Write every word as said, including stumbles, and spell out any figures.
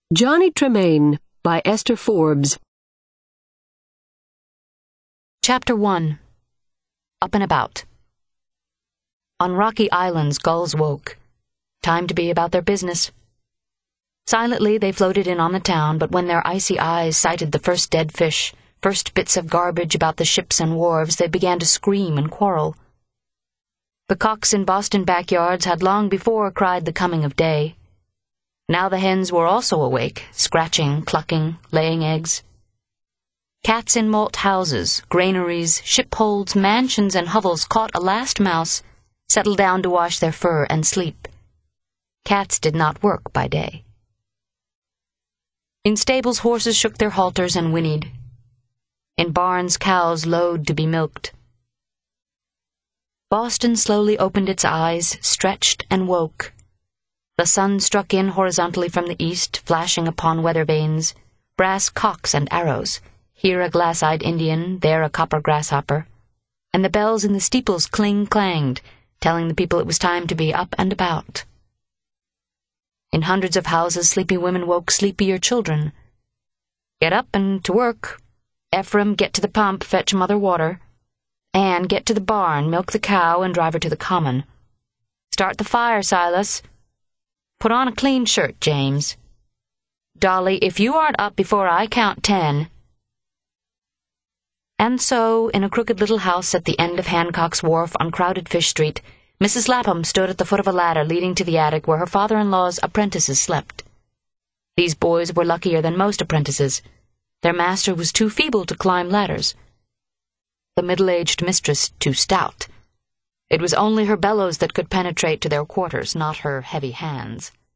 Johnny Tremain by Esther Forbes. Chapter one. Up and About. On rocky islands gulls woke. Time to be about their business. Silently they floated in on the town, but when their icy eyes sighted the first dead fish, first bits of garbage about the ships and wharves, they began to scream and quarrel. The cocks in Boston backyards had long before cried the coming of day. Now the hens were also awake, scratching, clucking, laying eggs. Cats in malt houses, granaries, shipholds, mansions, and hovels caught a last mouse, settled down to wash their fur and sleep. Cats did not work by day. In stables horses shook their halters and whinnied. In barns cows lowed to be milked. Boston slowly opened its eyes, stretched, and woke. The sun struck in horizontally from the east, flashing upon weather vanes, brass cocks and arrows, here a glass-eyed Indian, there a copper grasshopper, and the bells in the steeples cling-clanged, telling the people it was time to be up and about. In hundreds of houses, sleepy women woke sleepier children. Get up and to work. Ephraim, get to the pump, fetch mother water. Anne, get to the barn, milk the cow, and drive her to the common. Start the fire, Silas. Put on a clean shirt, James. Dolly, if you aren't up before I count ten. And so, in a crooked little house at the end of Hancock's Wharf on crowded Fish Street, Missus Lapham stood at the foot of a ladder leading to the attic where her father-in-law's apprentices slept. These boys were luckier than most apprentices. Their master was too feeble to climb ladders. The middle-aged mistress too stout. It was only her bellows that could penetrate to their quarters, not her heavy hands.